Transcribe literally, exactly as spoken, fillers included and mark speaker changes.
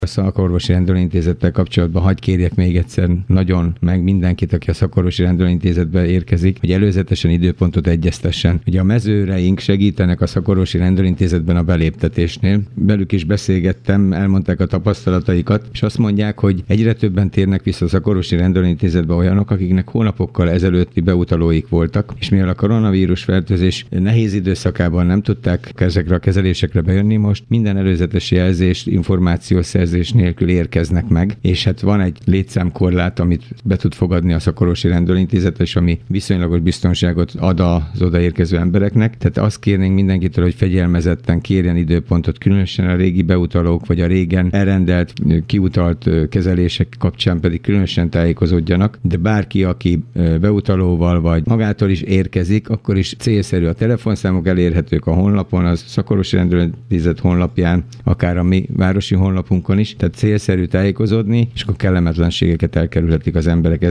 Speaker 1: A szakorvosi rendelőintézettel kapcsolatban hadd kérjek még egyszer nagyon meg mindenkit, aki a szakorvosi rendelőintézetbe érkezik, hogy előzetesen időpontot egyeztessen. Ugye a mezőreink segítenek a szakorvosi rendelőintézetben a beléptetésnél. Velük is beszélgettem, elmondták a tapasztalataikat, és azt mondják, hogy egyre többen térnek vissza a szakorvosi rendelőintézetbe olyanok, akiknek hónapokkal ezelőtti beutalóik voltak, és mivel a koronavírus fertőzés nehéz időszakában nem tudták ezekre a kezelésekre bejönni, most minden előzetes jelzést, információszerzést nélkül érkeznek meg, és hát van egy létszámkorlát, amit be tud fogadni a szakorvosi rendelőintézet, és ami viszonylagos biztonságot ad az odaérkező embereknek. Tehát azt kérnénk mindenkitől, hogy fegyelmezetten kérjen időpontot, különösen a régi beutalók, vagy a régen elrendelt, kiutalt kezelések kapcsán pedig különösen tájékozódjanak, de bárki, aki beutalóval vagy magától is érkezik, akkor is célszerű. A telefonszámok elérhetők a honlapon, az szakorvosi rendelőintézet honlapján, akár a mi városi honlapunkon is, tehát célszerű tájékozódni, és akkor kellemetlenségeket elkerülhetik az emberek.